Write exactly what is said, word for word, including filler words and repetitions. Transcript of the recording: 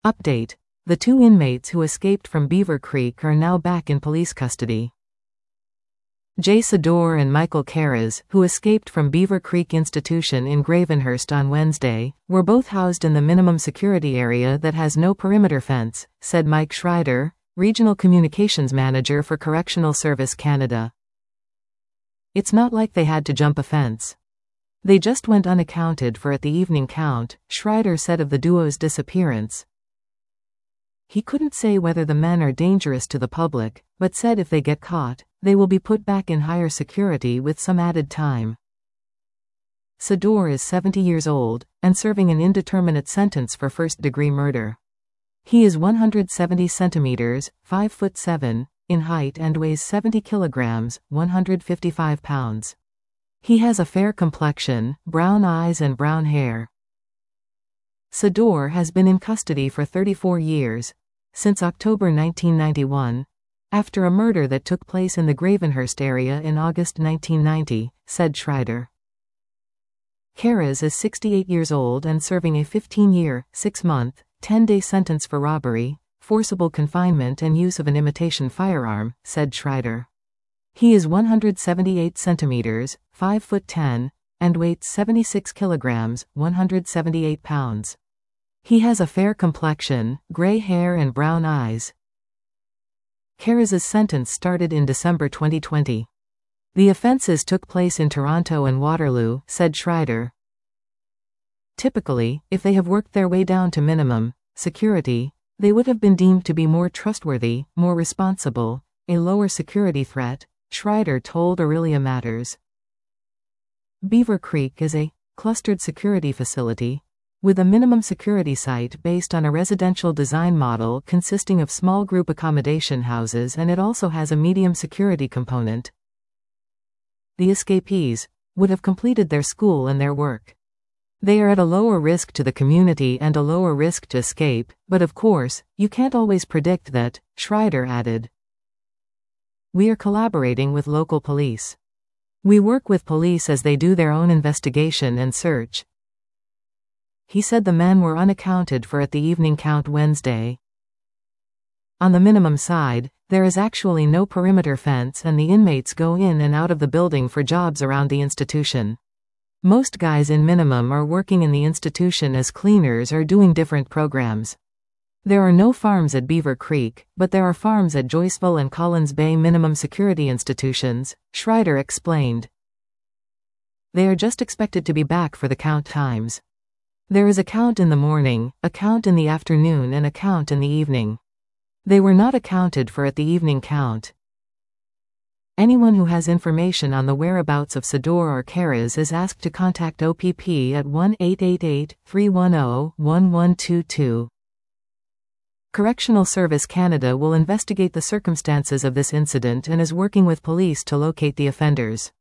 Update: the two inmates who escaped from Beaver Creek are now back in police custody. Jay Sador and Michael Karras, who escaped from Beaver Creek Institution in Gravenhurst on Wednesday, were both housed in the minimum security area that has no perimeter fence, said Mike Schreider, Regional Communications Manager for Correctional Service Canada. It's not like they had to jump a fence. They just went unaccounted for at the evening count, Schreider said of the duo's disappearance. He couldn't say whether the men are dangerous to the public, but said if they get caught, they will be put back in higher security with some added time. Sador is seventy years old, and serving an indeterminate sentence for first-degree murder. He is one hundred seventy centimeters, five foot seven, in height and weighs seventy kilograms, one hundred fifty-five pounds. He has a fair complexion, brown eyes and brown hair. Sador has been in custody for thirty-four years, since October nineteen ninety-one, after a murder that took place in the Gravenhurst area in August nineteen ninety, said Schreider. Karras is sixty-eight years old and serving a fifteen-year, six-month, ten-day sentence for robbery, forcible confinement and use of an imitation firearm, said Schreider. He is one hundred seventy-eight centimeters, five foot ten, and weighs seventy-six kilograms, one hundred seventy-eight pounds. He has a fair complexion, gray hair and brown eyes. Karras's sentence started in December twenty twenty. The offenses took place in Toronto and Waterloo, said Schreider. Typically, if they have worked their way down to minimum security, they would have been deemed to be more trustworthy, more responsible, a lower security threat, Schreider told Aurelia Matters. Beaver Creek is a clustered security facility with a minimum security site based on a residential design model consisting of small group accommodation houses, and it also has a medium security component. The escapees would have completed their school and their work. They are at a lower risk to the community and a lower risk to escape, but of course, you can't always predict that, Schreider added. We are collaborating with local police. We work with police as they do their own investigation and search. He said the men were unaccounted for at the evening count Wednesday. On the minimum side, there is actually no perimeter fence and the inmates go in and out of the building for jobs around the institution. Most guys in minimum are working in the institution as cleaners or doing different programs. There are no farms at Beaver Creek, but there are farms at Joyceville and Collins Bay minimum security institutions, Schreider explained. They are just expected to be back for the count times. There is a count in the morning, a count in the afternoon and a count in the evening. They were not accounted for at the evening count. Anyone who has information on the whereabouts of Sador or Karras is asked to contact O P P at one eight eight eight, three one zero, one one two two. Correctional Service Canada will investigate the circumstances of this incident and is working with police to locate the offenders.